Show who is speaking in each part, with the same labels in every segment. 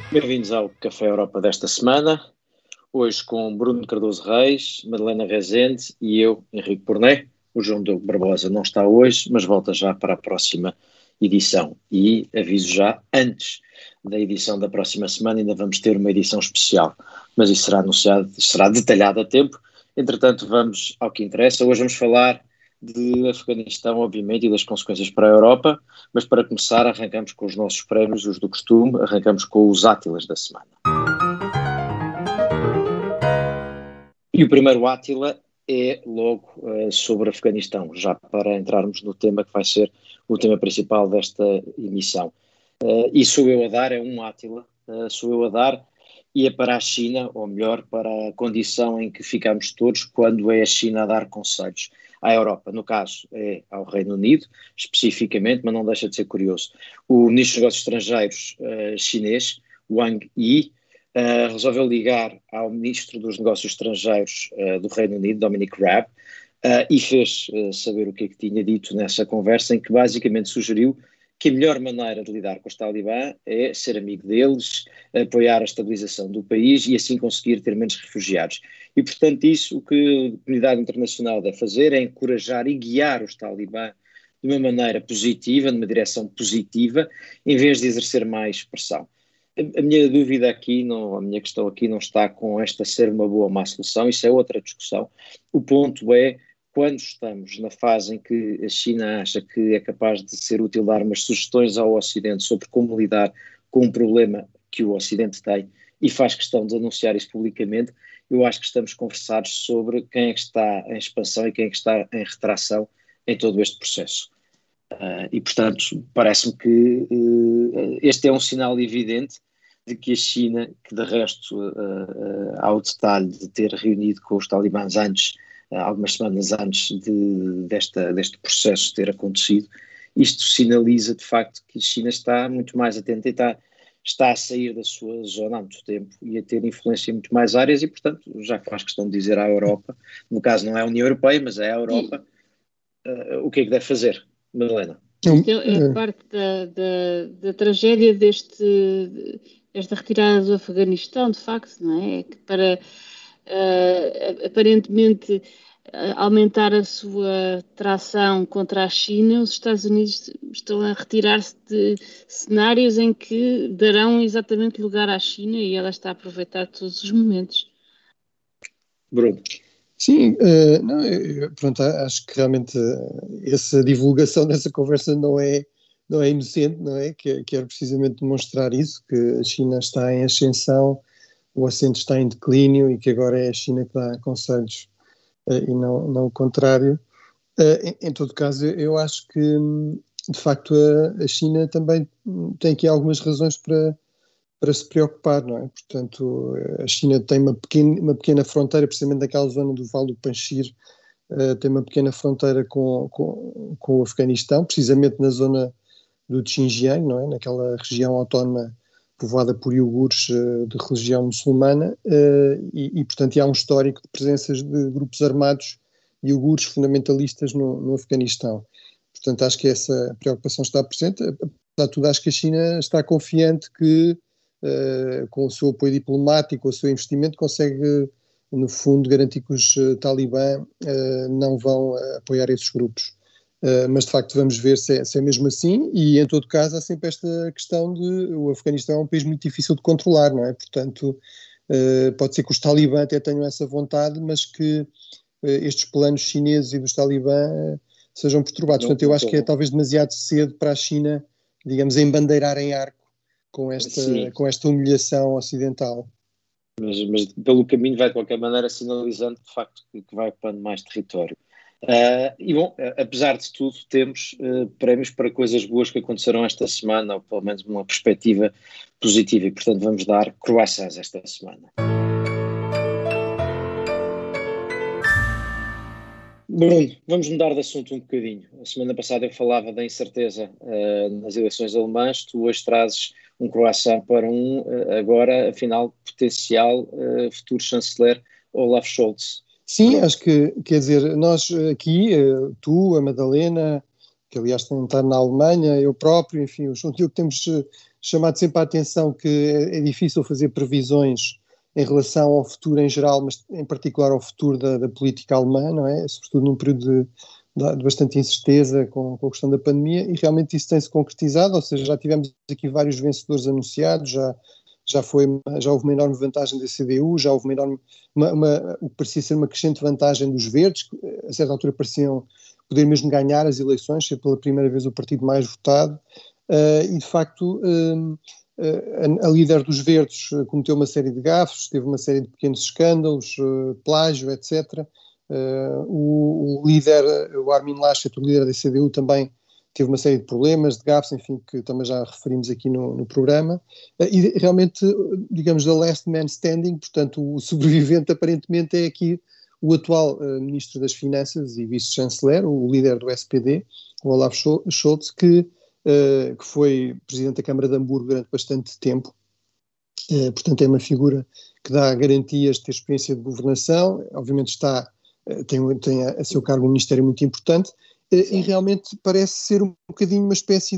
Speaker 1: Bem-vindos ao Café Europa desta semana, hoje com Bruno Cardoso Reis, Madalena Rezende e eu, Henrique Porné. O João Diogo Barbosa não está hoje, mas volta já para a próxima edição. E aviso já, antes da edição da próxima semana ainda vamos ter uma edição especial, mas isso será anunciado, será detalhado a tempo. Entretanto, vamos ao que interessa. Hoje vamos falar de Afeganistão, obviamente, e das consequências para a Europa, mas para começar arrancamos com os nossos prémios, os do costume, arrancamos com os Átilas da semana. E o primeiro Átila é logo sobre Afeganistão, já para entrarmos no tema que vai ser o tema principal desta emissão. E sou eu a dar, é um Átila, sou eu a dar, e é para a China, ou melhor, para a condição em que ficamos todos quando é a China a dar conselhos à Europa. No caso, é ao Reino Unido, especificamente, mas não deixa de ser curioso. O Ministro dos Negócios Estrangeiros chinês, Wang Yi, resolveu ligar ao Ministro dos Negócios Estrangeiros do Reino Unido, Dominic Raab, e fez saber o que é que tinha dito nessa conversa, em que basicamente sugeriu que a melhor maneira de lidar com os talibã é ser amigo deles, apoiar a estabilização do país e assim conseguir ter menos refugiados. E, portanto, isso o que a comunidade internacional deve fazer é encorajar e guiar os talibã de uma maneira positiva, numa direção positiva, em vez de exercer mais pressão. A minha dúvida aqui, não, a minha questão aqui não está com esta ser uma boa ou má solução, isso é outra discussão. O ponto é, quando estamos na fase em que a China acha que é capaz de ser útil dar umas sugestões ao Ocidente sobre como lidar com um problema que o Ocidente tem e faz questão de anunciar isso publicamente, eu acho que estamos conversados sobre quem é que está em expansão e quem é que está em retração em todo este processo. E, portanto, parece-me que este é um sinal evidente de que a China, que de resto há o detalhe de ter reunido com os talibãs antes, algumas semanas antes deste processo ter acontecido, isto sinaliza de facto que a China está muito mais atenta e está a sair da sua zona há muito tempo e a ter influência em muito mais áreas e, portanto, já faz questão de dizer à Europa, no caso não é a União Europeia, mas é a Europa, o que é que deve fazer, Madalena?
Speaker 2: Isto é parte da tragédia desta retirada do Afeganistão, de facto, não é? É que para aparentemente aumentar a sua tração contra a China, os Estados Unidos estão a retirar-se de cenários em que darão exatamente lugar à China e ela está a aproveitar todos os momentos.
Speaker 1: Bruno.
Speaker 3: Sim, não, pronto, acho que realmente essa divulgação dessa conversa não é inocente, não é? Quero precisamente demonstrar isso, que a China está em ascensão, o Ocidente está em declínio e que agora é a China que dá conselhos e não o contrário. Em todo caso, eu acho que, de facto, a China também tem aqui algumas razões para se preocupar, não é? Portanto, a China tem uma pequena fronteira, precisamente naquela zona do Vale do Panjshir, tem uma pequena fronteira com o Afeganistão, precisamente na zona do Xinjiang, não é? Naquela região autónoma povoada por iogures de religião muçulmana, e portanto há um histórico de presenças de grupos armados iogures fundamentalistas no Afeganistão. Portanto, acho que essa preocupação está presente. Apesar de tudo, acho que a China está confiante que com o seu apoio diplomático, o seu investimento, consegue, no fundo, garantir que os talibã não vão apoiar esses grupos. Mas, de facto, vamos ver se é mesmo assim e, em todo caso, há sempre esta questão de o Afeganistão é um país muito difícil de controlar, não é? Portanto, pode ser que os talibã até tenham essa vontade, mas que estes planos chineses e dos talibã sejam perturbados. Portanto, eu acho que é talvez demasiado cedo para a China, digamos, embandeirar em arco com esta humilhação ocidental.
Speaker 1: Mas pelo caminho vai de qualquer maneira sinalizando de facto que vai ocupando mais território. E bom, apesar de tudo, temos prémios para coisas boas que aconteceram esta semana, ou pelo menos uma perspectiva positiva, e portanto vamos dar croissants esta semana. Bruno, vamos mudar de assunto um bocadinho. A semana passada eu falava da incerteza nas eleições alemãs, tu hoje trazes um croissant para agora, afinal, potencial futuro chanceler Olaf Scholz.
Speaker 3: Sim, acho que, quer dizer, nós aqui, tu, a Madalena, que aliás tem estado na Alemanha, eu próprio, enfim, o João Diogo temos chamado sempre a atenção que é difícil fazer previsões em relação ao futuro em geral, mas em particular ao futuro da política alemã, não é? Sobretudo num período de bastante incerteza com a questão da pandemia, e realmente isso tem-se concretizado, ou seja, já tivemos aqui vários vencedores anunciados, já houve uma enorme vantagem da CDU, já houve o que parecia ser uma crescente vantagem dos verdes, que a certa altura pareciam poder mesmo ganhar as eleições, ser pela primeira vez o partido mais votado, e de facto a líder dos verdes cometeu uma série de gafes, teve uma série de pequenos escândalos, plágio, etc. O líder, o Armin Laschet, o líder da CDU, também teve uma série de problemas, de gafes, enfim, que também já referimos aqui no programa, e realmente, digamos, the last man standing, portanto, o sobrevivente aparentemente é aqui o atual Ministro das Finanças e Vice-Chanceler, o líder do SPD, o Olaf Scholz, que foi Presidente da Câmara de Hamburgo durante bastante tempo, portanto é uma figura que dá garantias de ter experiência de governação, obviamente tem a seu cargo um ministério muito importante, e realmente parece ser um bocadinho uma espécie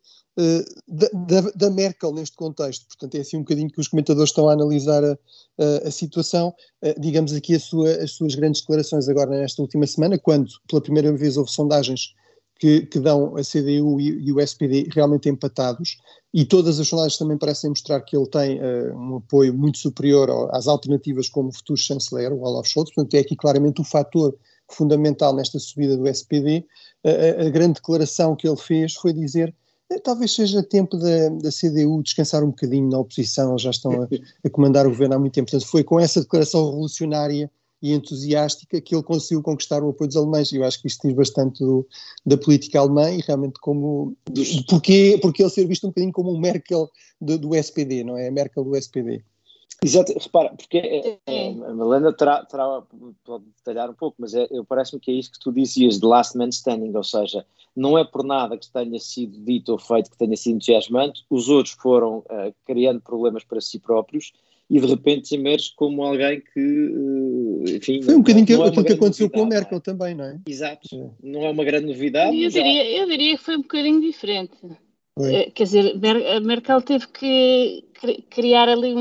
Speaker 3: da Merkel neste contexto. Portanto é assim um bocadinho que os comentadores estão a analisar a situação. Digamos aqui as suas grandes declarações agora nesta última semana, quando pela primeira vez houve sondagens que dão a CDU e o SPD realmente empatados, e todas as sondagens também parecem mostrar que ele tem um apoio muito superior às alternativas como o futuro chanceler, o Olaf Scholz. Portanto é aqui claramente o fator fundamental nesta subida do SPD. A grande declaração que ele fez foi dizer talvez seja tempo da CDU descansar um bocadinho na oposição, eles já estão a comandar o governo há muito tempo. Portanto, foi com essa declaração revolucionária e entusiástica que ele conseguiu conquistar o apoio dos alemães. Eu acho que isto diz bastante da política alemã e realmente porque ele ser visto um bocadinho como o Merkel do SPD, não é? A Merkel do SPD.
Speaker 1: Exato, repara, porque a Malena pode detalhar um pouco, mas parece-me que é isso que tu dizias, de last man standing, ou seja, não é por nada que tenha sido dito ou feito que tenha sido entusiasmante, os outros foram criando problemas para si próprios e de repente emerge como alguém que, enfim...
Speaker 3: Foi um bocadinho aquilo que aconteceu com a Merkel também, não é?
Speaker 1: Exato, não é uma grande novidade.
Speaker 2: Eu diria que foi um bocadinho diferente. Quer dizer, a Merkel teve que criar ali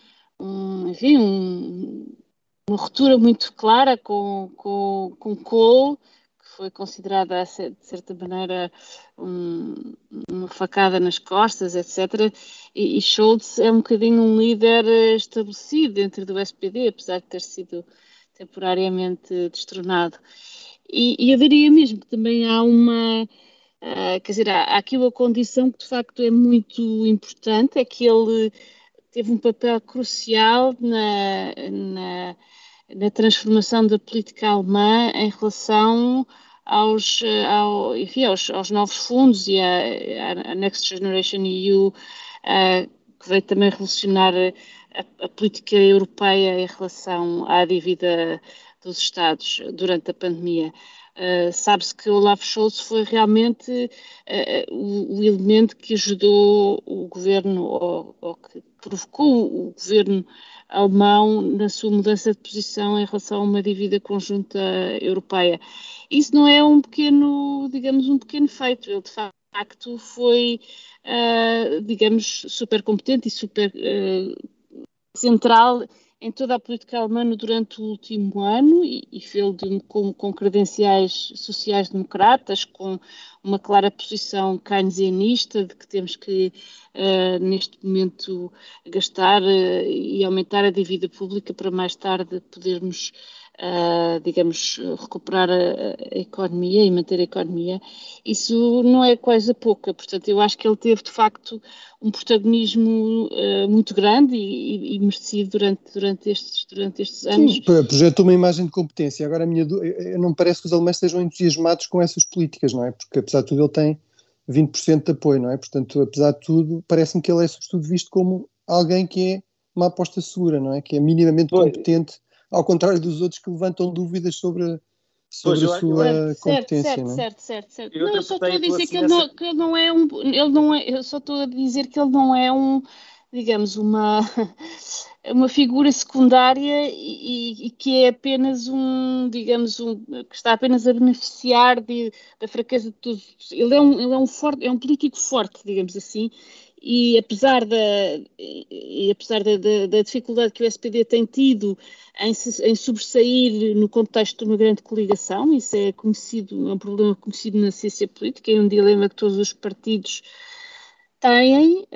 Speaker 2: uma ruptura muito clara com Kohl, que foi considerada, de certa maneira, uma facada nas costas, etc. E Scholz é um bocadinho um líder estabelecido dentro do SPD, apesar de ter sido temporariamente destronado. E eu diria mesmo que também há quer dizer, há aqui uma condição que de facto é muito importante, é que ele teve um papel crucial na transformação da política alemã em relação aos novos fundos e à Next Generation EU, que veio também revolucionar a política europeia em relação à dívida dos Estados durante a pandemia. Sabe-se que Olaf Scholz foi realmente o elemento que ajudou o governo, ou que provocou o governo alemão na sua mudança de posição em relação a uma dívida conjunta europeia. Isso não é um pequeno feito. Ele, de facto, foi, digamos, super competente e super central em toda a política alemã durante o último ano e fez-lo com credenciais sociais-democratas, com uma clara posição keynesianista de que temos que, neste momento, gastar e aumentar a dívida pública para mais tarde podermos, digamos, recuperar a economia e manter a economia. Isso não é coisa pouca, portanto, eu acho que ele teve, de facto, um protagonismo muito grande e merecido durante estes anos.
Speaker 3: Sim, projetou uma imagem de competência. Agora, não me parece que os alemães estejam entusiasmados com essas políticas, não é? Porque, apesar de tudo, ele tem 20% de apoio, não é? Portanto, apesar de tudo, parece-me que ele é, sobretudo, visto como alguém que é uma aposta segura, não é? Que é minimamente competente, ao contrário dos outros que levantam dúvidas sobre a sua competência.
Speaker 2: Certo. Eu só estou a dizer que ele não é eu só estou a dizer que ele não é digamos, uma figura secundária e que é apenas que está apenas a beneficiar da fraqueza de todos. Ele é um político forte, digamos assim, e apesar da dificuldade que o SPD tem tido em sobressair no contexto de uma grande coligação, isso é conhecido, é um problema conhecido na ciência política, é um dilema que todos os partidos têm,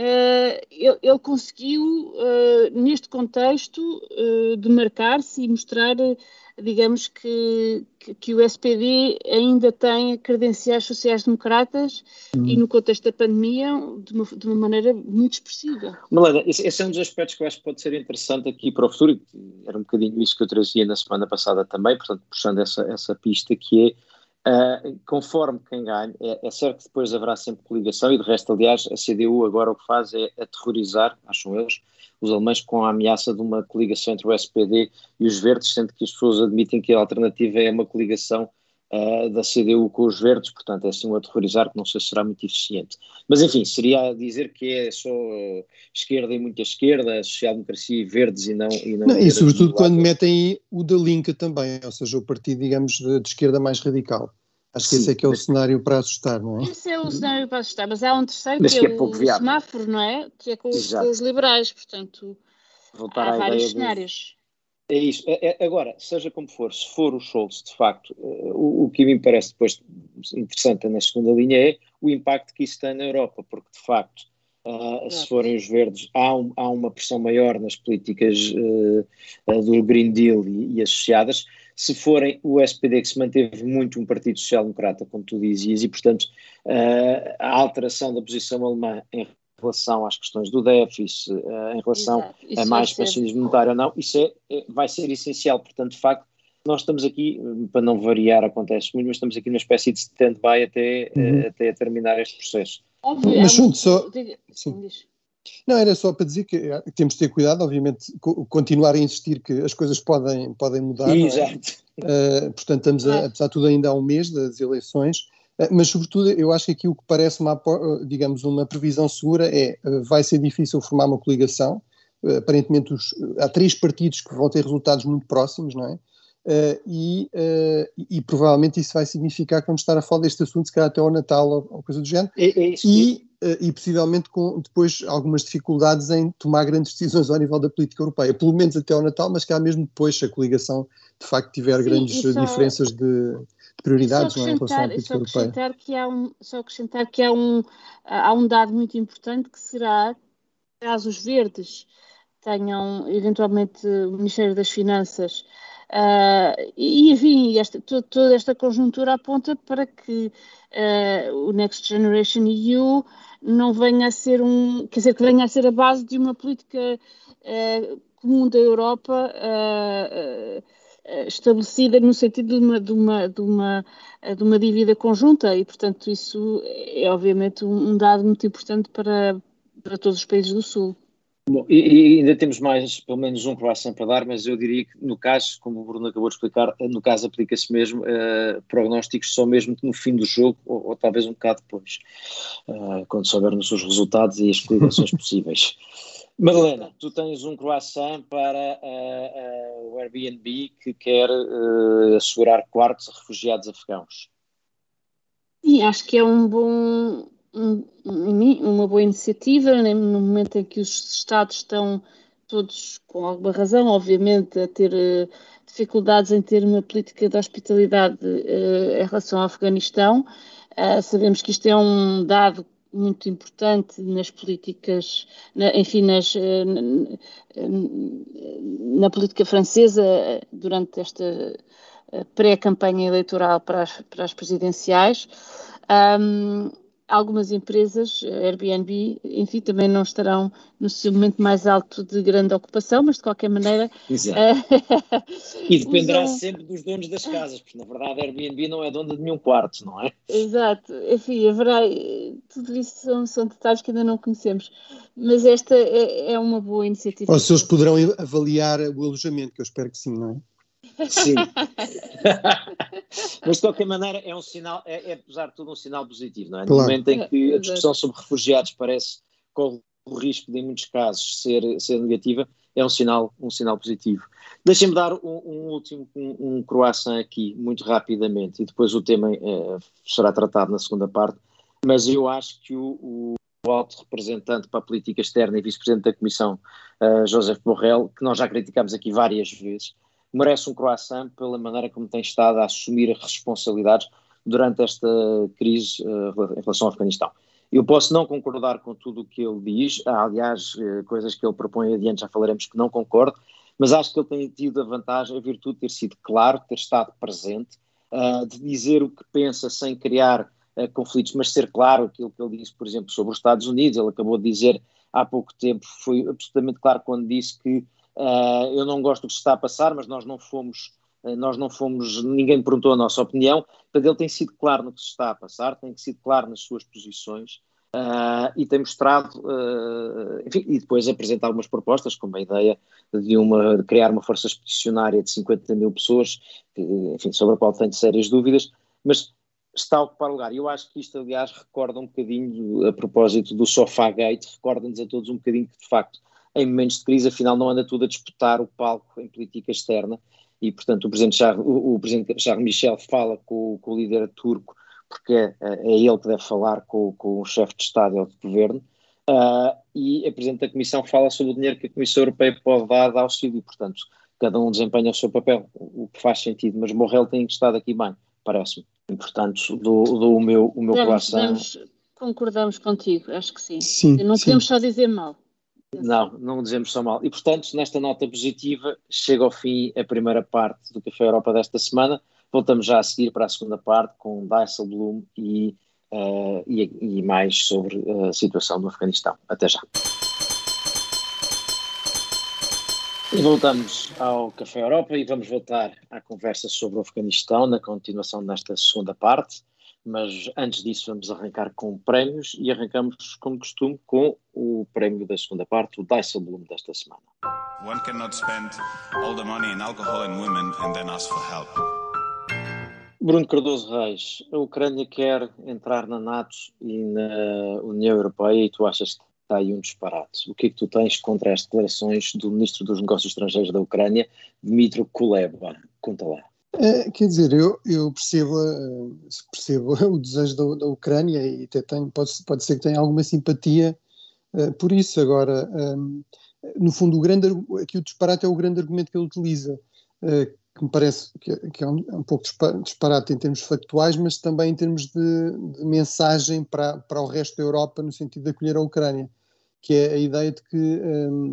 Speaker 2: ele conseguiu, neste contexto, demarcar-se e mostrar, digamos, que o SPD ainda tem credenciais sociais-democratas e, no contexto da pandemia, de uma maneira muito expressiva.
Speaker 1: Malena, esse é um dos aspectos que eu acho que pode ser interessante aqui para o futuro, e era um bocadinho isso que eu trazia na semana passada também, portanto, puxando essa pista que é, conforme quem ganha, é certo que depois haverá sempre coligação, e de resto, aliás, a CDU agora o que faz é aterrorizar, acham eles, os alemães com a ameaça de uma coligação entre o SPD e os Verdes, sendo que as pessoas admitem que a alternativa é uma coligação da CDU com os Verdes, portanto é assim um aterrorizar que não sei se será muito eficiente. Mas enfim, seria dizer que é só esquerda e muita esquerda, social-democracia e Verdes e não
Speaker 3: e sobretudo quando metem o da Linke também, ou seja, o partido, digamos, de esquerda mais radical. Acho que esse é que é o cenário para assustar, não é?
Speaker 2: Esse é o cenário para assustar, mas há um terceiro
Speaker 1: mas
Speaker 2: que é
Speaker 1: pouco
Speaker 2: o
Speaker 1: viável.
Speaker 2: semáforo, não é? Que é com os liberais, portanto há vários cenários.
Speaker 1: É isso. Agora, seja como for, se for o Scholz, de facto, o que me parece depois interessante na segunda linha é o impacto que isso tem na Europa, porque de facto, se forem os verdes, há uma pressão maior nas políticas do Green Deal e associadas. Se forem o SPD, que se manteve muito um partido social-democrata, como tu dizias, e portanto a alteração da posição alemã em relação às questões do déficit, em relação a mais expansionismo monetário ou não, isso vai ser essencial. Portanto, de facto, nós estamos aqui, para não variar, acontece muito, mas estamos aqui numa espécie de stand-by até terminar este processo.
Speaker 2: Óbvio,
Speaker 3: mas só... Não, era só para dizer que temos de ter cuidado, obviamente, continuar a insistir que as coisas podem mudar.
Speaker 1: Exato.
Speaker 3: Portanto, estamos, apesar de tudo, ainda há um mês das eleições. Mas, sobretudo, eu acho que aqui o que parece digamos, uma previsão segura vai ser difícil formar uma coligação. Aparentemente há 3 partidos que vão ter resultados muito próximos, não é? E provavelmente isso vai significar que vamos estar a falar deste assunto, se calhar até ao Natal ou coisa do género. E possivelmente com depois algumas dificuldades em tomar grandes decisões ao nível da política europeia, pelo menos até ao Natal, mas cá mesmo depois, se a coligação de facto tiver grandes diferenças de prioridades, não é, em relação à política europeia.
Speaker 2: Só acrescentar que há um dado muito importante, que será, caso os verdes tenham eventualmente o Ministério das Finanças, e enfim, toda esta conjuntura aponta para que o Next Generation EU não venha a ser que venha a ser a base de uma política comum da Europa, estabelecida no sentido de uma dívida conjunta, e portanto isso é obviamente um dado muito importante para todos os países do Sul.
Speaker 1: Bom, e ainda temos mais, pelo menos um croissant para dar, mas eu diria que no caso, como o Bruno acabou de explicar, no caso aplica-se mesmo prognósticos só mesmo no fim do jogo, ou talvez um bocado depois, quando soubermos os resultados e as coligações possíveis. Madalena, tu tens um croissant para o Airbnb que quer assegurar quartos a refugiados afegãos.
Speaker 2: Sim, acho que é uma boa iniciativa, né, no momento em que os Estados estão todos, com alguma razão, obviamente, a ter dificuldades em ter uma política de hospitalidade em relação ao Afeganistão. Sabemos que isto é um dado muito importante nas políticas, na política francesa durante esta pré-campanha eleitoral para as presidenciais. Algumas empresas, Airbnb, enfim, também não estarão no seu momento mais alto de grande ocupação, mas de qualquer maneira...
Speaker 1: E dependerá sempre dos donos das casas, porque na verdade a Airbnb não é dona de nenhum quarto, não é?
Speaker 2: Exato, enfim, haverá... Tudo isso são detalhes que ainda não conhecemos, mas esta é uma boa iniciativa.
Speaker 3: Ou se eles poderão avaliar o alojamento, que eu espero que sim, não é?
Speaker 1: Sim. Mas de qualquer maneira é um sinal, apesar de tudo um sinal positivo, não é? No momento em que a discussão sobre refugiados parece correr o risco de, em muitos casos, ser negativa, é um sinal positivo. Deixem-me dar um último croissant aqui, muito rapidamente, e depois o tema será tratado na segunda parte, mas eu acho que o alto representante para a política externa e vice-presidente da Comissão, Josep Borrell, que nós já criticámos aqui várias vezes, merece um croissant pela maneira como tem estado a assumir as responsabilidades durante esta crise em relação ao Afeganistão. Eu posso não concordar com tudo o que ele diz, há, aliás, coisas que ele propõe adiante, já falaremos que não concordo, mas acho que ele tem tido a vantagem, a virtude de ter sido claro, ter estado presente, de dizer o que pensa sem criar conflitos, mas ser claro aquilo que ele disse, por exemplo, sobre os Estados Unidos. Ele acabou de dizer há pouco tempo, foi absolutamente claro quando disse que eu não gosto do que se está a passar, mas nós não fomos, ninguém perguntou a nossa opinião. Portanto, ele tem sido claro no que se está a passar, tem sido claro nas suas posições e tem mostrado, enfim, e depois apresentar algumas propostas, como a ideia de criar uma força expedicionária de 50 mil pessoas, enfim, sobre a qual tenho sérias dúvidas, mas está a ocupar lugar. E eu acho que isto, aliás, recorda um bocadinho, a propósito do Sofagate, recorda-nos a todos um bocadinho que, de facto, em momentos de crise, afinal, não anda tudo a disputar o palco em política externa, e, portanto, o presidente Charles Michel fala com o líder turco, porque é ele que deve falar com o chefe de Estado ou de Governo, e a presidente da Comissão fala sobre o dinheiro que a Comissão Europeia pode dar de auxílio, portanto, cada um desempenha o seu papel, o que faz sentido, mas Borrell tem estado aqui bem, parece-me. E, portanto, dou o meu coração.
Speaker 2: Concordamos contigo, acho que sim.
Speaker 3: Sim,
Speaker 2: não podemos só dizer mal.
Speaker 1: Não dizemos só mal. E, portanto, nesta nota positiva, chega ao fim a primeira parte do Café Europa desta semana. Voltamos já a seguir para a segunda parte com Dijsselbloem e mais sobre a situação do Afeganistão. Até já. E voltamos ao Café Europa e vamos voltar à conversa sobre o Afeganistão na continuação desta segunda parte. Mas antes disso vamos arrancar com prémios e arrancamos, como costume, com o prémio da segunda parte, o Dijsselbloem desta semana. One cannot spend all the money in alcohol and women and then ask for help. Bruno Cardoso Reis, a Ucrânia quer entrar na NATO e na União Europeia e tu achas que está aí um disparate. O que é que tu tens contra as declarações do Ministro dos Negócios Estrangeiros da Ucrânia, Dmytro Kuleba? Conta lá.
Speaker 3: Quer dizer, eu percebo o desejo da Ucrânia e até pode ser que tenha alguma simpatia por isso. Agora, no fundo, aqui o disparate é o grande argumento que ele utiliza, que me parece que é um pouco disparate em termos factuais, mas também em termos de mensagem para o resto da Europa, no sentido de acolher a Ucrânia, que é a ideia de que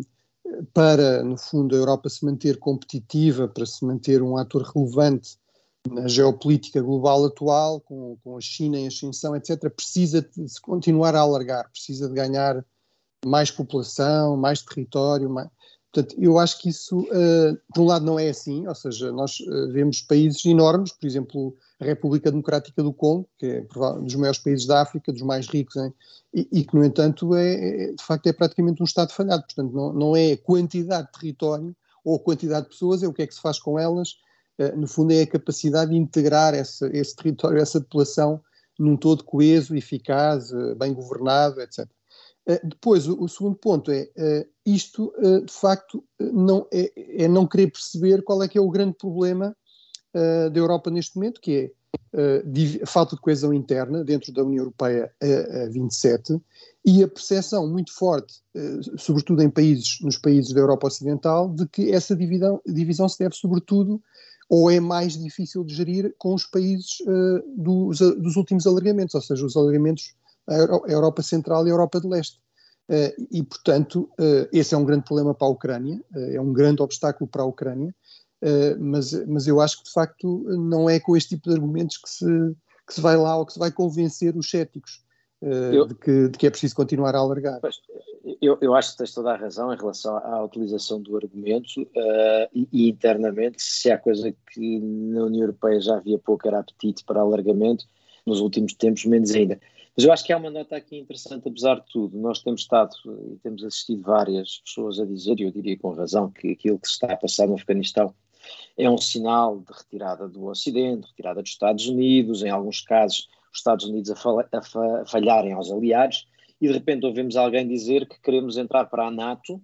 Speaker 3: para, no fundo, a Europa se manter competitiva, para se manter um ator relevante na geopolítica global atual, com a China em ascensão, etc., precisa de se continuar a alargar, precisa de ganhar mais população, mais território. Portanto, eu acho que isso, por um lado, não é assim, ou seja, nós vemos países enormes, por exemplo, a República Democrática do Congo, que é um dos maiores países da África, dos mais ricos, e que, no entanto, de facto é praticamente um Estado falhado. Portanto, não é a quantidade de território ou a quantidade de pessoas, é o que é que se faz com elas. No fundo, é a capacidade de integrar esse território, essa população, num todo coeso, eficaz, bem governado, etc. Depois, o segundo ponto é isto, de facto, não querer perceber qual é que é o grande problema da Europa neste momento, que é a falta de coesão interna dentro da União Europeia a 27 e a percepção muito forte, sobretudo nos países da Europa Ocidental, de que essa divisão se deve sobretudo, ou é mais difícil de gerir com os países dos últimos alargamentos, ou seja, os alargamentos a Europa Central e a Europa de Leste. E, portanto, esse é um grande problema para a Ucrânia, é um grande obstáculo para a Ucrânia, mas eu acho que, de facto, não é com este tipo de argumentos que se vai lá ou que se vai convencer os céticos de que é preciso continuar a alargar.
Speaker 1: Pois, eu acho que tens toda a razão em relação à utilização do argumento e internamente, se há coisa que na União Europeia já havia pouco era apetite para alargamento, nos últimos tempos menos ainda. Mas eu acho que há uma nota aqui interessante, apesar de tudo. Nós temos estado e temos assistido várias pessoas a dizer, e eu diria com razão, que aquilo que se está a passar no Afeganistão é um sinal de retirada do Ocidente, retirada dos Estados Unidos, em alguns casos os Estados Unidos a falharem aos aliados, e de repente ouvimos alguém dizer que queremos entrar para a NATO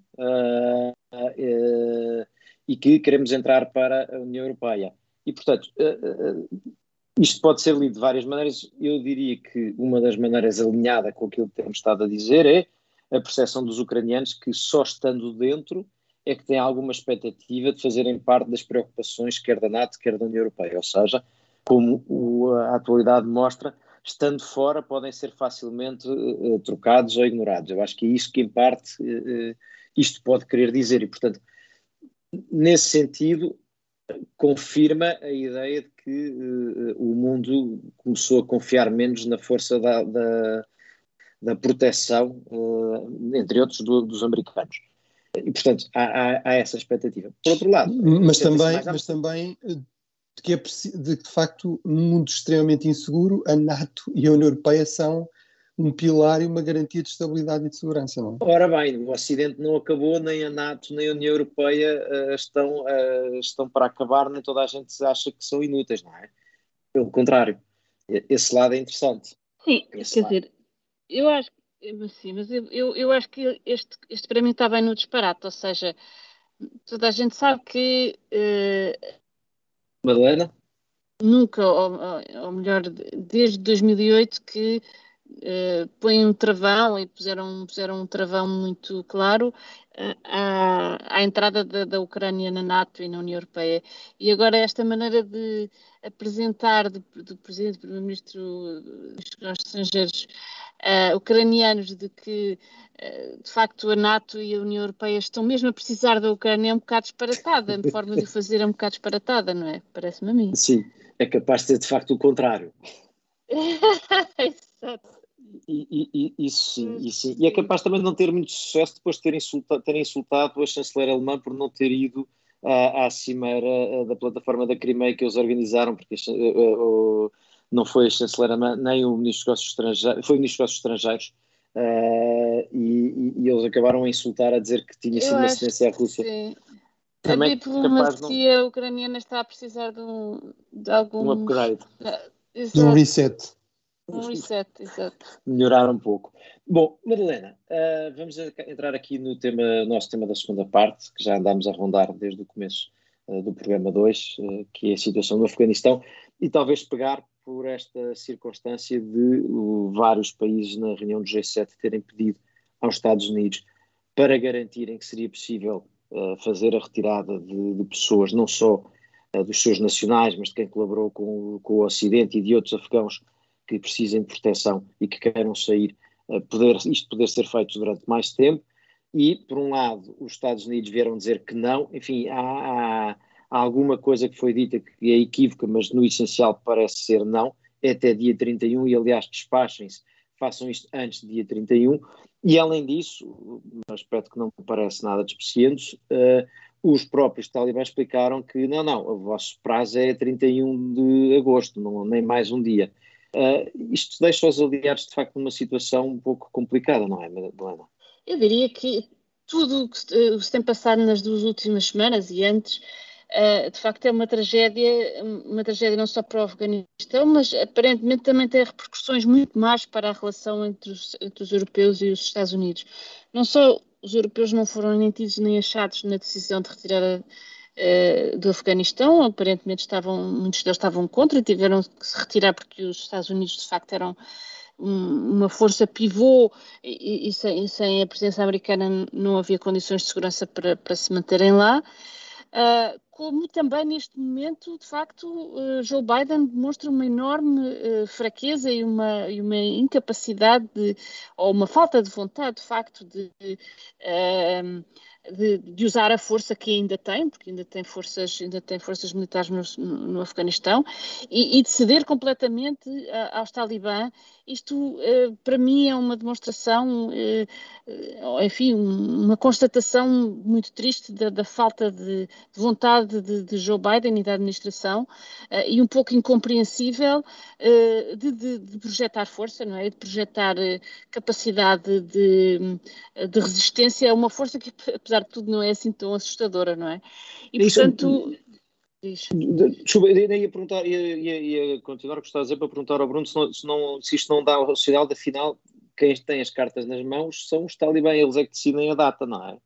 Speaker 1: e que queremos entrar para a União Europeia. E, portanto, isto pode ser lido de várias maneiras. Eu diria que uma das maneiras alinhada com aquilo que temos estado a dizer é a percepção dos ucranianos que só estando dentro é que têm alguma expectativa de fazerem parte das preocupações quer da NATO, quer da União Europeia. Ou seja, como a atualidade mostra, estando fora podem ser facilmente trocados ou ignorados. Eu acho que é isso que, em parte, isto pode querer dizer. E, portanto, nesse sentido, confirma a ideia de que o mundo começou a confiar menos na força da proteção, entre outros, dos americanos. E, portanto, há essa expectativa. Por outro lado...
Speaker 3: Mas também de facto, num mundo extremamente inseguro, a NATO e a União Europeia são um pilar e uma garantia de estabilidade e de segurança, não é?
Speaker 1: Ora bem, o Ocidente não acabou, nem a NATO nem a União Europeia estão para acabar, nem toda a gente acha que são inúteis, não é? Pelo contrário, esse lado é interessante.
Speaker 2: Sim, quer dizer, eu acho, sim, mas eu acho que este para mim está bem no disparate, ou seja, toda a gente sabe que
Speaker 1: Madalena?
Speaker 2: nunca, ou melhor, desde 2008 que põem um travão e puseram um travão muito claro à entrada da Ucrânia na NATO e na União Europeia. E agora esta maneira de apresentar do Presidente, do Primeiro-Ministro dos Estrangeiros ucranianos de que de facto a NATO e a União Europeia estão mesmo a precisar da Ucrânia é um bocado disparatada, a forma de o fazer é um bocado disparatada, não é? Parece-me a mim.
Speaker 1: Sim, é capaz de ser de facto o contrário.
Speaker 2: Exato.
Speaker 1: Isso sim. E é capaz também de não ter muito sucesso depois de terem insultado a chanceler alemã por não ter ido à cimeira da plataforma da Crimeia que eles organizaram, porque não foi a chanceler alemã, nem o ministro dos Negócios Estrangeiros, foi o ministro dos Negócios Estrangeiros, e eles acabaram a insultar, a dizer que tinha sido uma cedência à Rússia.
Speaker 2: Sim.
Speaker 1: Também
Speaker 2: a diplomacia ucraniana está a precisar de algum
Speaker 1: upgrade.
Speaker 3: De um reset.
Speaker 2: Um reset, exato.
Speaker 1: Melhorar um pouco. Bom, Madalena, vamos entrar aqui no nosso tema da segunda parte, que já andámos a rondar desde o começo do programa 2, que é a situação no Afeganistão, e talvez pegar por esta circunstância de vários países na reunião do G7 terem pedido aos Estados Unidos para garantirem que seria possível fazer a retirada de pessoas, não só dos seus nacionais, mas de quem colaborou com o Ocidente e de outros afegãos que precisem de proteção e que queiram sair, isto poder ser feito durante mais tempo. E, por um lado, os Estados Unidos vieram dizer que não. Enfim, há alguma coisa que foi dita que é equívoca, mas no essencial parece ser não. É até dia 31 e, aliás, despachem-se, façam isto antes de dia 31. E, além disso, um aspecto que não me parece nada despreciando, os próprios talibãs explicaram que não, o vosso prazo é 31 de agosto, nem mais um dia. Isto deixa os aliados, de facto, numa situação um pouco complicada, não é, Madalena?
Speaker 2: Eu diria que tudo o que se tem passado nas 2 últimas semanas e antes, de facto é uma tragédia não só para o Afeganistão, mas aparentemente também tem repercussões muito mais para a relação entre os europeus e os Estados Unidos. Não só os europeus não foram nem tidos nem achados na decisão de retirar do Afeganistão, aparentemente muitos deles estavam contra e tiveram que se retirar porque os Estados Unidos de facto eram uma força pivô e sem a presença americana não havia condições de segurança para se manterem lá. Como também neste momento, de facto, Joe Biden demonstra uma enorme fraqueza e uma incapacidade ou uma falta de vontade, de facto, de usar a força que ainda tem, porque ainda tem forças militares no Afeganistão, e de ceder completamente aos talibã. Isto, para mim, é uma demonstração, enfim, uma constatação muito triste da falta de vontade de Joe Biden e da administração, e um pouco incompreensível de projetar força, não é? De projetar capacidade de resistência a uma força que, apesar de tudo, não é assim tão assustadora, não é? E, portanto...
Speaker 1: Desculpa, eu ia perguntar, ia continuar o que está a dizer para perguntar ao Bruno se isto não dá o sinal da final quem tem as cartas nas mãos são os talibãs, eles é que decidem a data, não é?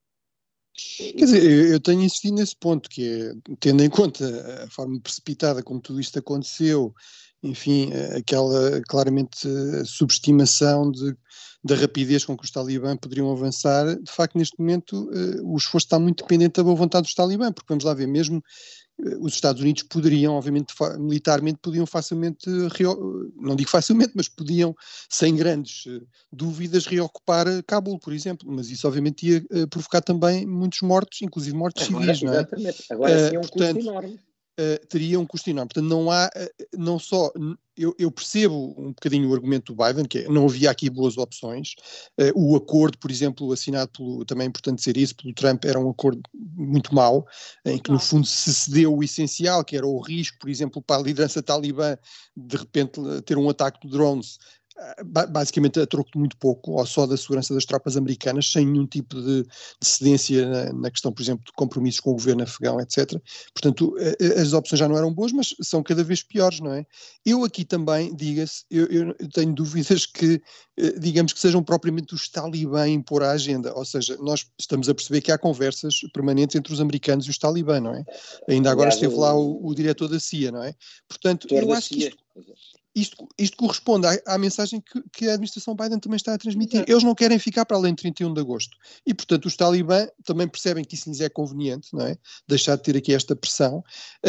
Speaker 3: Quer dizer, eu tenho insistido nesse ponto, que é, tendo em conta a forma precipitada como tudo isto aconteceu, enfim, aquela claramente subestimação da rapidez com que os talibãs poderiam avançar, de facto neste momento o esforço está muito dependente da boa vontade dos talibãs, porque vamos lá ver, mesmo os Estados Unidos poderiam, obviamente, militarmente, podiam facilmente, não digo facilmente, mas podiam, sem grandes dúvidas, reocupar Cabul, por exemplo, mas isso obviamente ia provocar também muitos mortos, inclusive mortos civis, não é?
Speaker 1: Exatamente, agora sim é um custo enorme.
Speaker 3: Teria um custo enorme. Portanto, não há, não só, eu percebo um bocadinho o argumento do Biden, que é, não havia aqui boas opções. O acordo, por exemplo, assinado também é importante dizer isso, pelo Trump, era um acordo muito mau, em que no fundo se cedeu o essencial, que era o risco, por exemplo, para a liderança talibã de repente ter um ataque de drones, basicamente a troco de muito pouco, ou só da segurança das tropas americanas, sem nenhum tipo de cedência na questão, por exemplo, de compromissos com o governo afegão, etc. Portanto, as opções já não eram boas, mas são cada vez piores, não é? Eu aqui também, diga-se, eu tenho dúvidas que, digamos que sejam propriamente os talibãs a impor a agenda, ou seja, nós estamos a perceber que há conversas permanentes entre os americanos e os talibãs, não é? Ainda agora esteve lá o diretor da CIA, não é? Portanto, eu acho que isto corresponde à mensagem que a administração Biden também está a transmitir. Eles não querem ficar para além de 31 de agosto. E, portanto, os talibãs também percebem que isso lhes é conveniente, não é? Deixar de ter aqui esta pressão.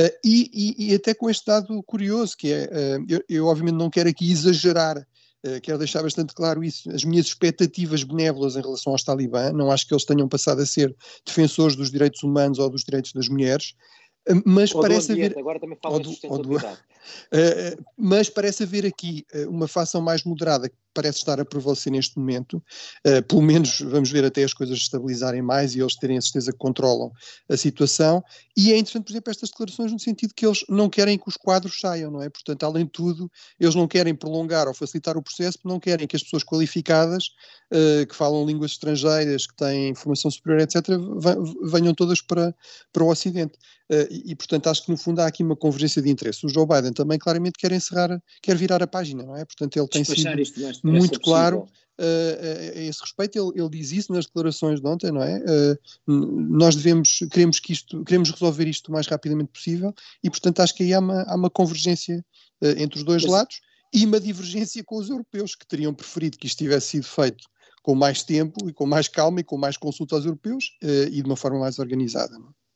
Speaker 3: E até com este dado curioso, que é, eu obviamente não quero aqui exagerar, quero deixar bastante claro isso, as minhas expectativas benévolas em relação aos talibãs, não acho que eles tenham passado a ser defensores dos direitos humanos ou dos direitos das mulheres, mas parece haver,
Speaker 1: agora também fala de sustentabilidade.
Speaker 3: Mas parece haver aqui uma facção mais moderada que parece estar a prevalecer neste momento, pelo menos vamos ver até as coisas estabilizarem mais e eles terem a certeza que controlam a situação, e é interessante, por exemplo, estas declarações no sentido que eles não querem que os quadros saiam, não é? Portanto, além de tudo, eles não querem prolongar ou facilitar o processo, porque não querem que as pessoas qualificadas, que falam línguas estrangeiras, que têm formação superior, etc., venham todas para o Ocidente. E, portanto, acho que no fundo há aqui uma convergência de interesses. O Joe Biden também claramente quer virar a página, não é? Portanto, ele tem sido muito claro a esse respeito. Ele diz isso nas declarações de ontem, não é? Nós queremos resolver isto o mais rapidamente possível e, portanto, acho que aí há uma convergência entre os dois lados e uma divergência com os europeus, que teriam preferido que isto tivesse sido feito com mais tempo e com mais calma e com mais consulta aos europeus e de uma forma mais organizada, não é?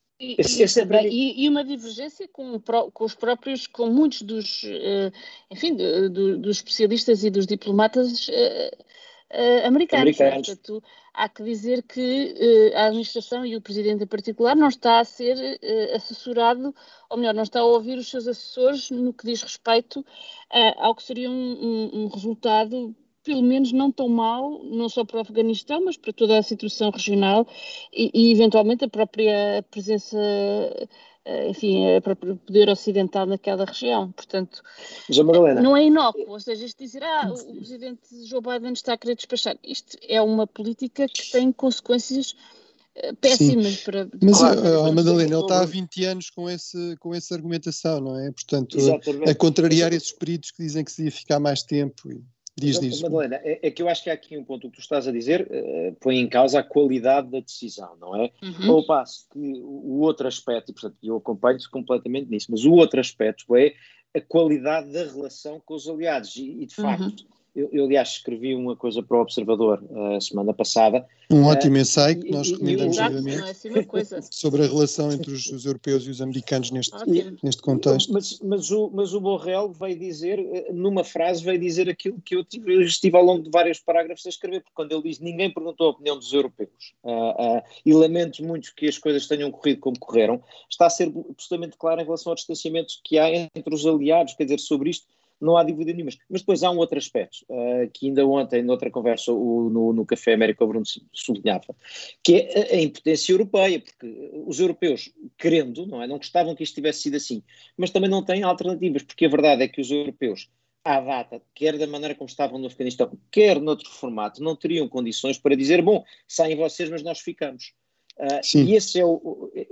Speaker 2: E uma divergência com os próprios, com muitos dos, enfim, dos especialistas e dos diplomatas americanos. Portanto, há que dizer que a administração e o presidente em particular não está a ser assessorado, ou melhor, não está a ouvir os seus assessores no que diz respeito ao que seria um resultado pelo menos não tão mal, não só para o Afeganistão, mas para toda a situação regional e eventualmente a própria presença, enfim, o próprio poder ocidental naquela região. Portanto, não é inócuo, ou seja, isto dizer, o presidente Joe Biden está a querer despachar. Isto é uma política que tem consequências péssimas.
Speaker 3: Mas, Madalena, ele está há 20 anos com essa argumentação, não é? Portanto, a contrariar esses espíritos que dizem que se ia ficar mais tempo. Diz.
Speaker 1: Madalena, é que eu acho que há aqui um ponto que tu estás a dizer, põe em causa a qualidade da decisão, não é? Ao passo que o outro aspecto, e portanto eu acompanho-te completamente nisso, mas o outro aspecto é a qualidade da relação com os aliados e de facto, eu aliás escrevi uma coisa para o Observador a semana passada.
Speaker 3: Um ótimo ensaio que nós recomendamos
Speaker 2: vivamente
Speaker 3: sobre a relação entre os europeus e os americanos neste contexto.
Speaker 1: Mas o Borrell veio dizer, numa frase, veio dizer aquilo que eu estive ao longo de vários parágrafos a escrever, porque quando ele diz ninguém perguntou a opinião dos europeus e lamento muito que as coisas tenham corrido como correram, está a ser absolutamente claro em relação ao distanciamento que há entre os aliados, quer dizer, sobre isto não há dúvida nenhuma. Mas depois há um outro aspecto, que ainda ontem, noutra conversa no Café América, o Bruno sublinhava, que é a impotência europeia, porque os europeus, querendo, não gostavam que isto tivesse sido assim, mas também não têm alternativas, porque a verdade é que os europeus, à data, quer da maneira como estavam no Afeganistão, quer noutro formato, não teriam condições para dizer, bom, saem vocês, mas nós ficamos. E esse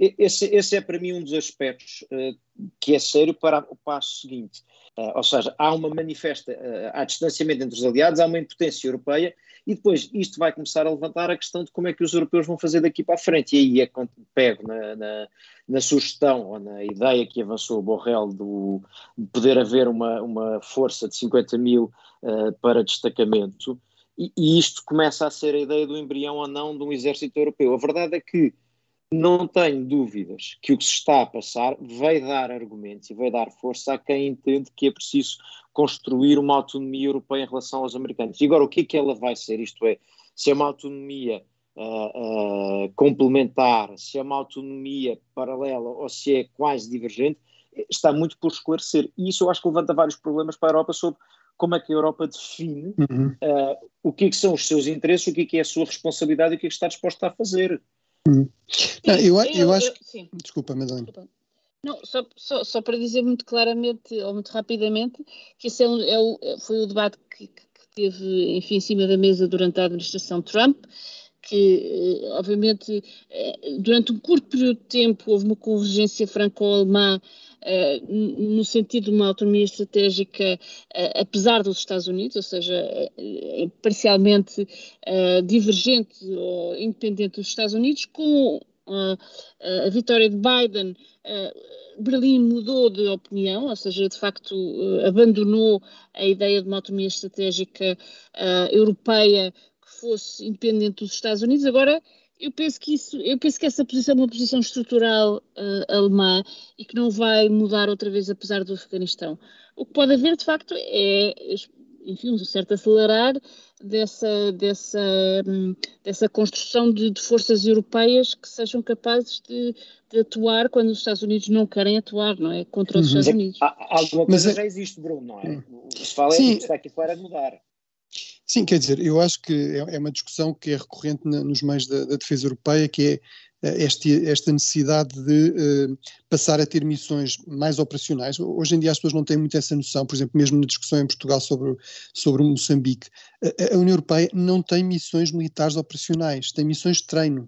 Speaker 1: esse é para mim um dos aspectos que é sério para o passo seguinte. Ou seja, há uma manifesta, há distanciamento entre os aliados, há uma impotência europeia e depois isto vai começar a levantar a questão de como é que os europeus vão fazer daqui para a frente. E aí é quando pego na sugestão ou na ideia que avançou o Borrell de poder haver uma força de 50 mil para destacamento, e isto começa a ser a ideia do embrião ou não de um exército europeu. A verdade é que não tenho dúvidas que o que se está a passar vai dar argumentos e vai dar força a quem entende que é preciso construir uma autonomia europeia em relação aos americanos. E agora, o que é que ela vai ser? Isto é, se é uma autonomia complementar, se é uma autonomia paralela ou se é quase divergente, está muito por esclarecer. E isso eu acho que levanta vários problemas para a Europa sobre como é que a Europa define o que é que são os seus interesses, o que é a sua responsabilidade e o que é que está disposta a fazer.
Speaker 3: Não, eu acho que... Sim. Desculpa, Madalena.
Speaker 2: Não, só para dizer muito claramente ou muito rapidamente que esse foi o debate que teve, enfim, em cima da mesa durante a administração Trump, que obviamente durante um curto período de tempo houve uma convergência franco-alemã no sentido de uma autonomia estratégica apesar dos Estados Unidos, ou seja, parcialmente divergente ou independente dos Estados Unidos. Com a vitória de Biden, Berlim mudou de opinião, ou seja, de facto abandonou a ideia de uma autonomia estratégica europeia que fosse independente dos Estados Unidos. Agora, eu penso que essa posição é uma posição estrutural alemã e que não vai mudar outra vez apesar do Afeganistão. O que pode haver, de facto, é, enfim, um certo acelerar dessa construção de forças europeias que sejam capazes de atuar quando os Estados Unidos não querem atuar, não é? Contra os Estados Unidos.
Speaker 1: Alguma coisa já existe, Bruno, não é? O que se fala é que está aqui fora de mudar.
Speaker 3: Sim, quer dizer, eu acho que é uma discussão que é recorrente nos meios da defesa europeia, que é esta necessidade de passar a ter missões mais operacionais. Hoje em dia as pessoas não têm muito essa noção, por exemplo, mesmo na discussão em Portugal sobre o Moçambique. A União Europeia não tem missões militares operacionais, tem missões de treino.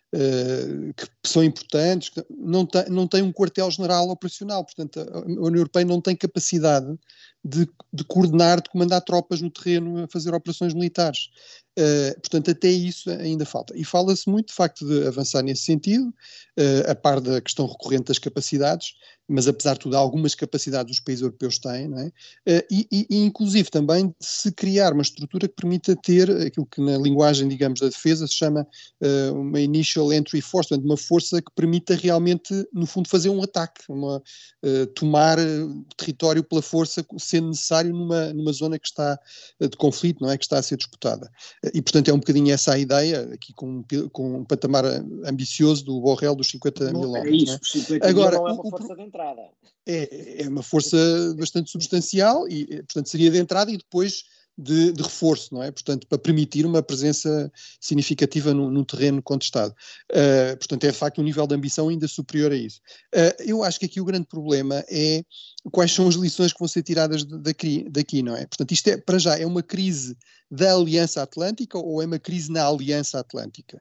Speaker 3: Que são importantes, não tem um quartel-general operacional, portanto a União Europeia não tem capacidade de coordenar, de comandar tropas no terreno a fazer operações militares. Portanto, até isso ainda falta. E fala-se muito, de facto, de avançar nesse sentido, a par da questão recorrente das capacidades, mas apesar de tudo, algumas capacidades os países europeus têm, não é? E inclusive também de se criar uma estrutura que permita ter aquilo que na linguagem, digamos, da defesa se chama uma initial entry force, portanto, uma força que permita realmente, no fundo, fazer um ataque, tomar território pela força, sendo necessário numa zona que está de conflito, não é? Que está a ser disputada. E, portanto, é um bocadinho essa a ideia, aqui com um patamar ambicioso do Borrell dos 50 mil homens.
Speaker 1: É isso, 50 agora, mil não é uma força de entrada.
Speaker 3: É uma força bastante substancial e, portanto, seria de entrada e depois de reforço, não é? Portanto, para permitir uma presença significativa no terreno contestado. Portanto, é de facto um nível de ambição ainda superior a isso. Eu acho que aqui o grande problema é quais são as lições que vão ser tiradas daqui, não é? Portanto, isto para já é uma crise da Aliança Atlântica ou é uma crise na Aliança Atlântica?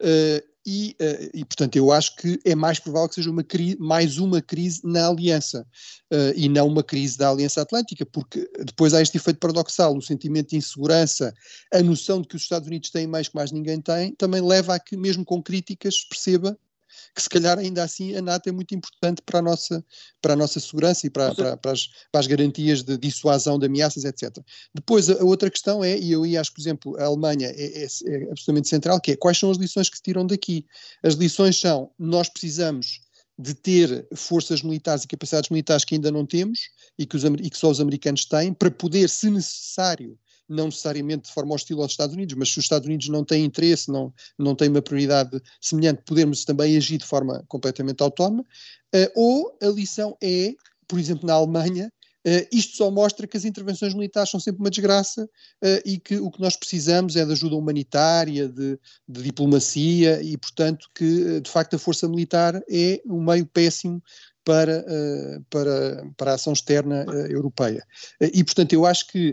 Speaker 3: Portanto, eu acho que é mais provável que seja mais uma crise na Aliança e não uma crise da Aliança Atlântica, porque depois há este efeito paradoxal, o sentimento de insegurança, a noção de que os Estados Unidos têm mais que mais ninguém tem, também leva a que, mesmo com críticas, perceba que se calhar ainda assim a NATO é muito importante para a nossa segurança e para as garantias de dissuasão de ameaças, etc. Depois a outra questão é, e eu acho que, por exemplo, a Alemanha é absolutamente central, que é quais são as lições que se tiram daqui. As lições são, nós precisamos de ter forças militares e capacidades militares que ainda não temos e que só os americanos têm, para poder, se necessário, não necessariamente de forma hostil aos Estados Unidos, mas se os Estados Unidos não têm interesse, não têm uma prioridade semelhante, podermos também agir de forma completamente autónoma, ou a lição é, por exemplo, na Alemanha, isto só mostra que as intervenções militares são sempre uma desgraça e que o que nós precisamos é de ajuda humanitária, de diplomacia e, portanto, que de facto a força militar é um meio péssimo para a ação externa europeia. E, portanto, eu acho que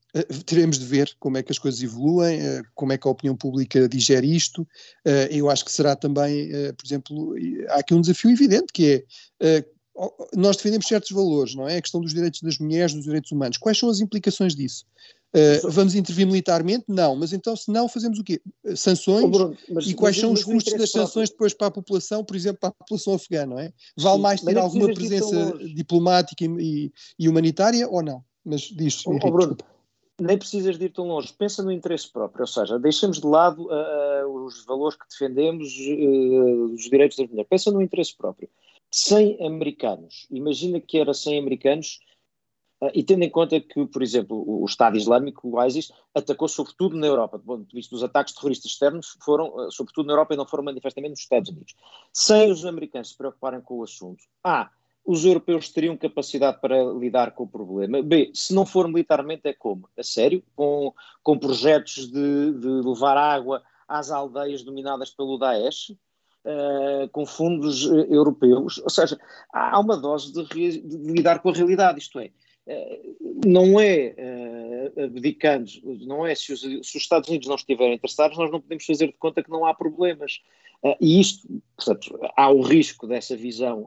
Speaker 3: Teremos de ver como é que as coisas evoluem, como é que a opinião pública digere isto. Eu acho que será também, por exemplo, há aqui um desafio evidente, que é, nós defendemos certos valores, não é? A questão dos direitos das mulheres, dos direitos humanos. Quais são as implicações disso? Vamos intervir militarmente? Não. Mas então, se não, fazemos o quê? Sanções?
Speaker 1: Bruno,
Speaker 3: E quais são os custos das sanções depois para a população, por exemplo, para a população afegã, não é? Vale mais ter alguma presença diplomática e humanitária ou não? Mas diz, Henrique,
Speaker 1: Bruno, nem precisas de ir tão longe. Pensa no interesse próprio, ou seja, deixemos de lado os valores que defendemos, os direitos das mulheres. Pensa no interesse próprio. 100 americanos, imagina que era 100 americanos, e tendo em conta que, por exemplo, o Estado Islâmico, o ISIS, atacou sobretudo na Europa, do ponto de vista dos ataques terroristas externos, foram sobretudo na Europa e não foram manifestamente nos Estados Unidos. Sem os americanos se preocuparem com o assunto, os europeus teriam capacidade para lidar com o problema. B, se não for militarmente, é como? A sério? Com projetos de levar água às aldeias dominadas pelo Daesh? Com fundos europeus? Ou seja, há uma dose de lidar com a realidade, isto é. Não é abdicando, não é se os Estados Unidos não estiverem interessados, nós não podemos fazer de conta que não há problemas. E isto, portanto, há o risco dessa visão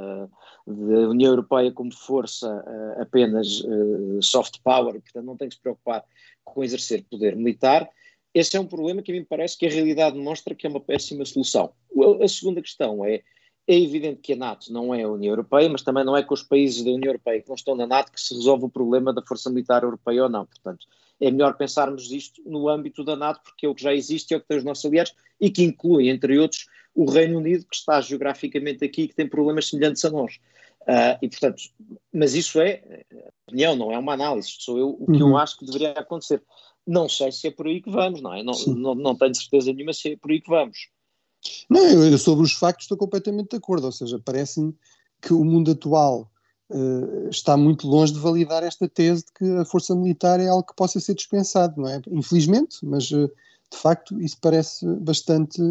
Speaker 1: da União Europeia como força apenas soft power, portanto não tem que se preocupar com exercer poder militar. Esse é um problema que a mim parece que a realidade demonstra que é uma péssima solução. A segunda questão é evidente que a NATO não é a União Europeia, mas também não é com os países da União Europeia que não estão na NATO que se resolve o problema da força militar europeia ou não. Portanto, é melhor pensarmos isto no âmbito da NATO, porque é o que já existe, é o que tem os nossos aliados e que inclui, entre outros, o Reino Unido, que está geograficamente aqui e que tem problemas semelhantes a nós. E, portanto, mas isso é opinião, não é uma análise, sou eu o que eu acho que deveria acontecer. Não sei se é por aí que vamos, não é? Não tenho certeza nenhuma se é por aí que vamos.
Speaker 3: Não, eu sobre os factos estou completamente de acordo, ou seja, parece-me que o mundo atual está muito longe de validar esta tese de que a força militar é algo que possa ser dispensado, não é? Infelizmente, mas de facto isso parece bastante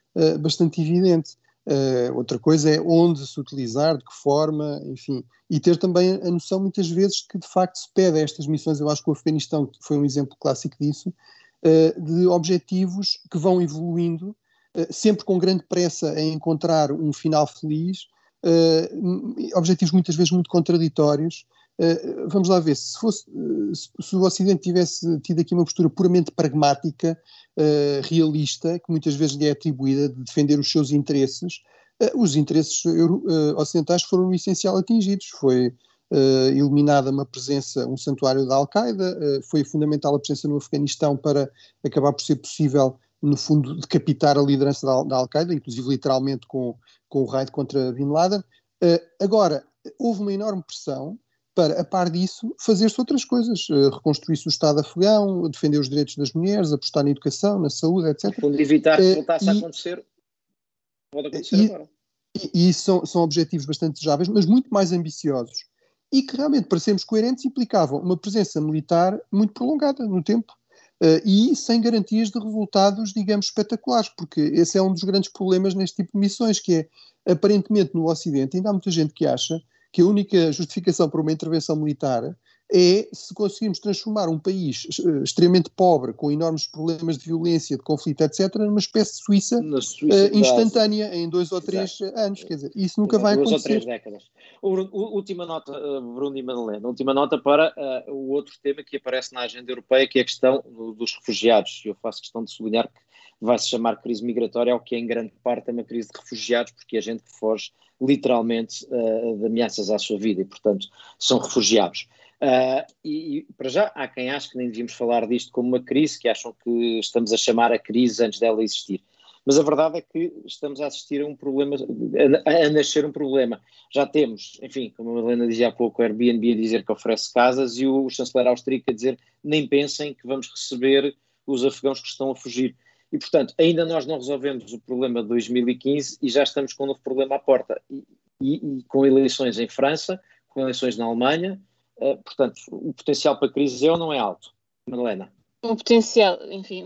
Speaker 3: evidente. Outra coisa é onde se utilizar, de que forma, enfim, e ter também a noção muitas vezes que de facto se pede a estas missões, eu acho que o Afeganistão foi um exemplo clássico disso, de objetivos que vão evoluindo sempre com grande pressa em encontrar um final feliz, objetivos muitas vezes muito contraditórios. Vamos lá ver, se o Ocidente tivesse tido aqui uma postura puramente pragmática, realista, que muitas vezes lhe é atribuída de defender os seus interesses, os interesses ocidentais foram no essencial atingidos. Foi eliminada um santuário da Al-Qaeda, foi fundamental a presença no Afeganistão para acabar por ser possível, no fundo, decapitar a liderança da Al-Qaeda, inclusive literalmente com o raid contra Bin Laden. Agora, houve uma enorme pressão para, a par disso, fazer-se outras coisas, reconstruir-se o Estado afegão, defender os direitos das mulheres, apostar na educação, na saúde, etc.
Speaker 1: Quando evitar que voltasse a acontecer, pode acontecer agora.
Speaker 3: E isso são objetivos bastante desejáveis, mas muito mais ambiciosos, e que realmente, para sermos coerentes, implicavam uma presença militar muito prolongada no tempo. E sem garantias de resultados, digamos, espetaculares, porque esse é um dos grandes problemas neste tipo de missões, que é, aparentemente no Ocidente, ainda há muita gente que acha que a única justificação para uma intervenção militar é se conseguirmos transformar um país extremamente pobre, com enormes problemas de violência, de conflito, etc., numa espécie de Suíça instantânea, em 2 ou 3 anos. Quer dizer, isso nunca vai acontecer.
Speaker 1: 2 ou 3 décadas. Última nota, Bruno e Madalena, última nota para o outro tema que aparece na agenda europeia, que é a questão dos refugiados. Eu faço questão de sublinhar que vai-se chamar crise migratória, ao que é em grande parte uma crise de refugiados, porque é gente que foge literalmente de ameaças à sua vida e, portanto, são refugiados. E para já há quem ache que nem devíamos falar disto como uma crise, que acham que estamos a chamar a crise antes dela existir. Mas a verdade é que estamos a assistir a um problema, a nascer um problema. Já temos, enfim, como a Helena dizia há pouco, o Airbnb a dizer que oferece casas e o chanceler austríaco a dizer nem pensem que vamos receber os afegãos que estão a fugir. E, portanto, ainda nós não resolvemos o problema de 2015 e já estamos com um novo problema à porta. E com eleições em França, com eleições na Alemanha, portanto, o potencial para crise é ou não é alto? Madalena?
Speaker 2: O potencial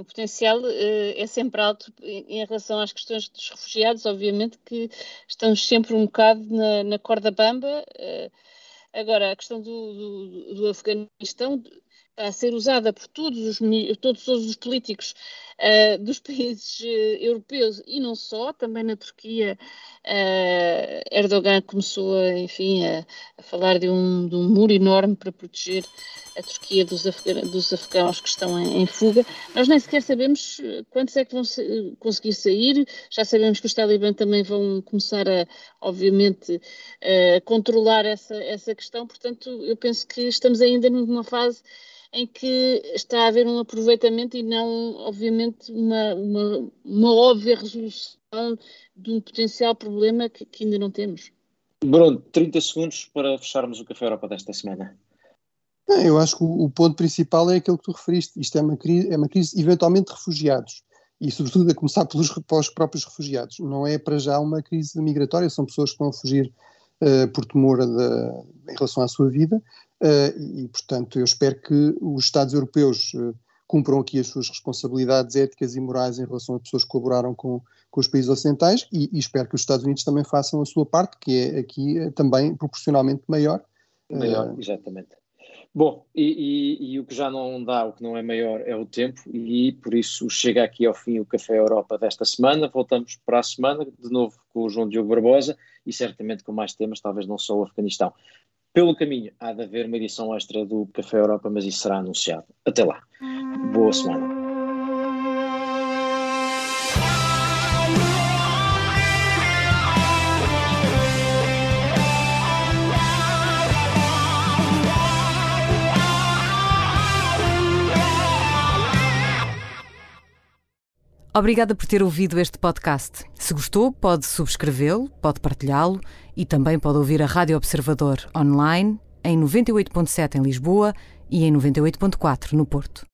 Speaker 2: é sempre alto em relação às questões dos refugiados, obviamente que estamos sempre um bocado na corda bamba. Agora, a questão do Afeganistão, a ser usada por todos os políticos dos países europeus e não só, também na Turquia. Erdogan começou a falar de um muro enorme para proteger a Turquia dos afegãos que estão em fuga. Nós nem sequer sabemos quantos é que vão conseguir sair. Já sabemos que os talibãs também vão começar obviamente, controlar essa questão. Portanto, eu penso que estamos ainda numa fase em que está a haver um aproveitamento e não, obviamente, uma óbvia resolução de um potencial problema que ainda não temos.
Speaker 1: Bruno, 30 segundos para fecharmos o Café Europa desta semana.
Speaker 3: Eu acho que o ponto principal é aquilo que tu referiste. Isto é uma crise eventualmente de refugiados e, sobretudo, a começar pelos próprios refugiados. Não é para já uma crise migratória, são pessoas que estão a fugir por temor em relação à sua vida e, portanto, eu espero que os Estados europeus cumpram aqui as suas responsabilidades éticas e morais em relação a pessoas que colaboraram com os países ocidentais e espero que os Estados Unidos também façam a sua parte, que é aqui também proporcionalmente maior.
Speaker 1: Exatamente. Bom, e o que já não dá, o que não é maior é o tempo e por isso chega aqui ao fim o Café Europa desta semana. Voltamos para a semana, de novo com o João Diogo Barbosa e certamente com mais temas, talvez não só o Afeganistão. Pelo caminho há de haver uma edição extra do Café Europa, mas isso será anunciado. Até lá. Boa semana.
Speaker 4: Obrigada por ter ouvido este podcast. Se gostou, pode subscrevê-lo, pode partilhá-lo e também pode ouvir a Rádio Observador online em 98.7 em Lisboa e em 98.4 no Porto.